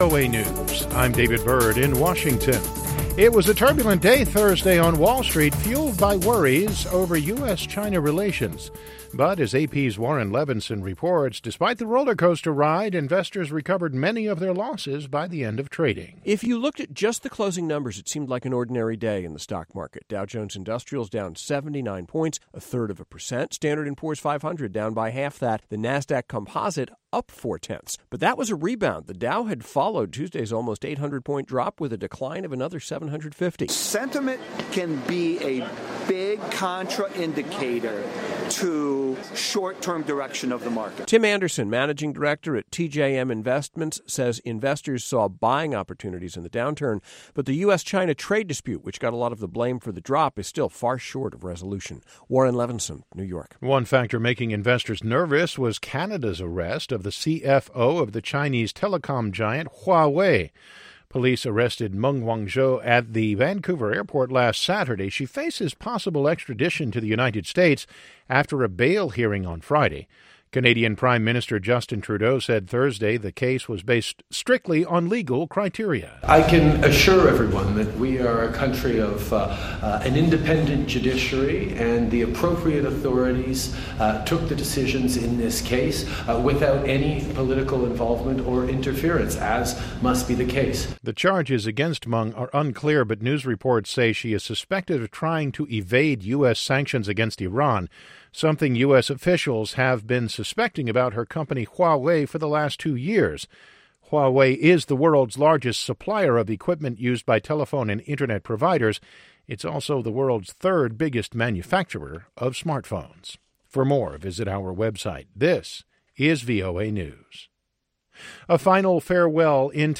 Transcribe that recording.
VOA News. I'm David Byrd in Washington. It was a turbulent day Thursday on Wall Street, fueled by worries over U.S.-China relations. But as AP's Warren Levinson reports, despite the roller coaster ride, investors recovered many of their losses by the end of trading. If you looked at just the closing numbers, it seemed like an ordinary day in the stock market. Dow Jones Industrials down 79 points, 1/3%. Standard & Poor's 500 down by half that. The NASDAQ Composite up 0.4. But that was a rebound. The Dow had followed Tuesday's almost 800-point drop with a decline of another 750. Sentiment can be a big contra-indicator to short-term direction of the market. Tim Anderson, managing director at TJM Investments, says investors saw buying opportunities in the downturn, but the U.S.-China trade dispute, which got a lot of the blame for the drop, is still far short of resolution. Warren Levinson, New York. One factor making investors nervous was Canada's arrest of the CFO of the Chinese telecom giant Huawei. Police arrested Meng Wanzhou at the Vancouver airport last Saturday. She faces possible extradition to the United States after a bail hearing on Friday. Canadian Prime Minister Justin Trudeau said Thursday the case was based strictly on legal criteria. I can assure everyone that we are a country of an independent judiciary, and the appropriate authorities took the decisions in this case without any political involvement or interference, as must be the case. The charges against Meng are unclear, but news reports say she is suspected of trying to evade U.S. sanctions against Iran, something U.S. officials have been suspecting about her company Huawei for the last 2 years. Huawei is the world's largest supplier of equipment used by telephone and internet providers. It's also the world's third biggest manufacturer of smartphones. For more, visit our website. This is VOA News. A final farewell in